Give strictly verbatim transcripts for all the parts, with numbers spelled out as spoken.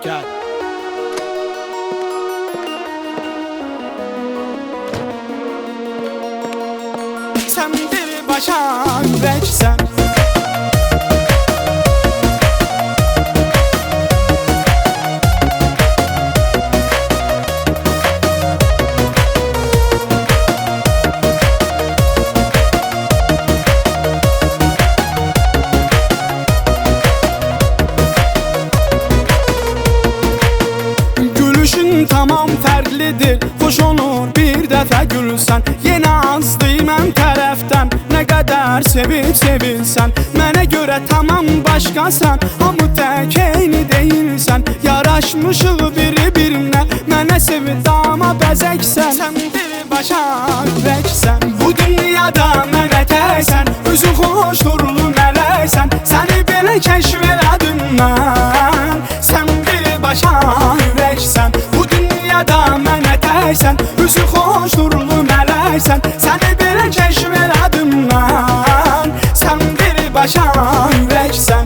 Gel. Sen bir başa yüreksen, gülüşün tamam fərqlidir. Xoş olur bir dəfə gülsən. Yenə azdır mən tərəfdən, nə qədər sevib sevilsən. Mənə görə tamam başqasan, hamı tək eyni deyilsən. Yaraşmışıq biri-birinə, mənə sevib dama bəzəksən. Sən bir başa ürəksən, bu dünyada mənə təksən. Üzün xoş durulu mələksən, səni belə kəşf elədim mən. Sən bir başa ürəksən, bu dünyada mənə təksən. Üzün xoş durulu mələksən, səni belə kəşf elədim mən. Sən bir başa ürəksən.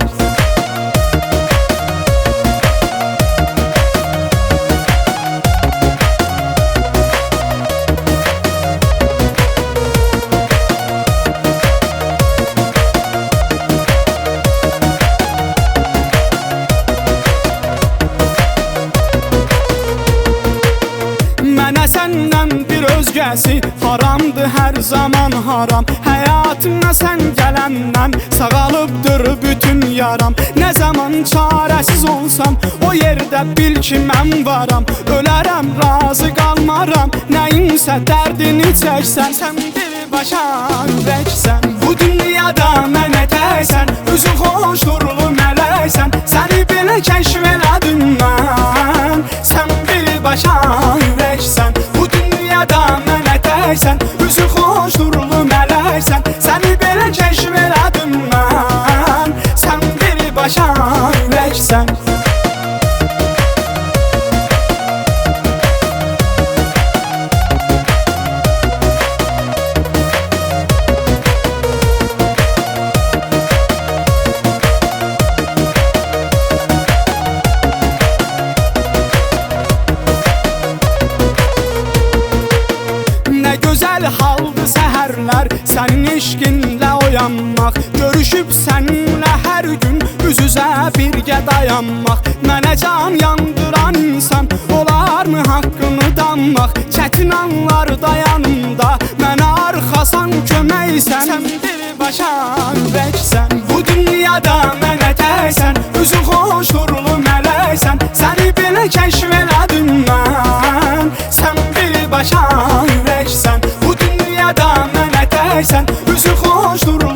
Mənə səndən bir özgəsi haramdır, hər zaman haram. Həyatına sən gələndən sağalıbdır bütün yaram. Nə zaman çarəsiz olsam, o yerdə bil ki mən varam. Ölərəm, razı qalmaram, nəyinsə dərdini çəksən. Sən bir başa ürəksən, bu dünyada mənə təksən. Üzün xoş durulu mələksən, səni belə kəşf elədim mən. Sən bir başa ürəksən, bu dünyada mənə təksən. Üzün xoş durulu mələksən, səni belə kəşf elədim mən. Sən bir başa ürəksən. Gözəl haldır səhərlər, sənin eşqinlə oyanmaq. Görüşüb səninlə hər gün üz-üzə birgə dayanmaq. Mənə can yandıran insan olarmı haqqını danmaq? Çətin anlarda yanımda mənə arxasan köməksən. Sən bir başa ürəksən, bu dünyada mənə təksən. Üzün xoş durulu mələksən, səni belə kəşf elədim mən. Sən bir başa ürəksən, bu dünyada mənə təksən. Üzün xoş durulu